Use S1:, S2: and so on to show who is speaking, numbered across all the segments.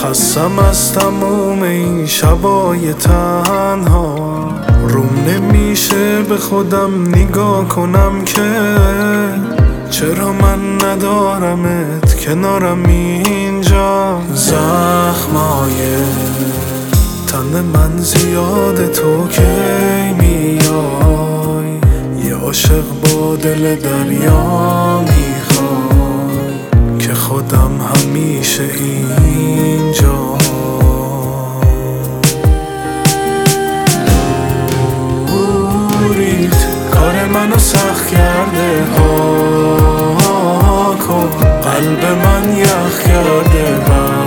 S1: خستم از تموم این شبای تنها، روم نمیشه به خودم نگاه کنم که چرا من ندارمت کنارم اینجا. زخمای تن من زیاده، تو کی میای؟ یه عاشق با دل دریا میخوای که خودم همیشه اینجا. دوریت کار منو سخت کرده، ها کن قلب من یخ کرده.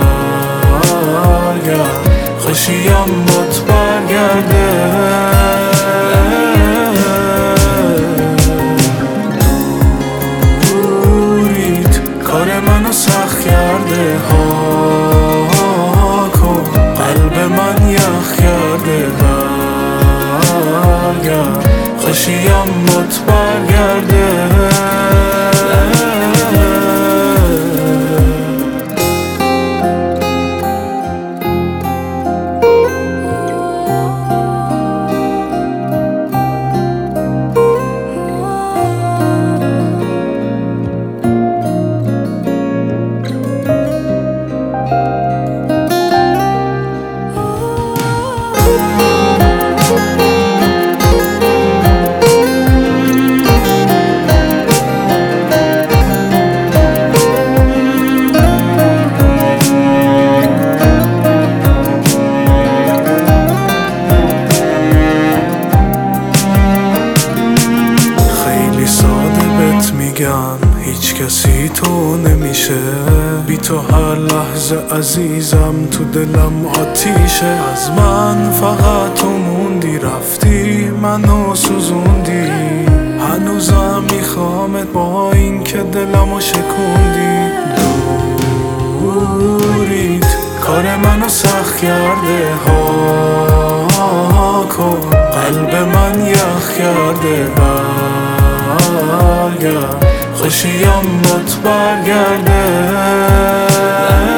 S1: برگرد خوشیم بات برگرده. دوریت کار منو سخت کرده، ها کن قلب من یخ کرده. برگرد خوشیم بات برگرده. هیچ کسی تو نمیشه، بی تو هر لحظه عزیزم تو دلم آتیشه. از من فقط تو موندی، رفتی منو سوزوندی، هنوزم میخوامت با این که دلمو شکوندی. دوریت کار منو سخت کرده، ها کن قلب من یخ کرده. برگرد خوشیم بات برگرده.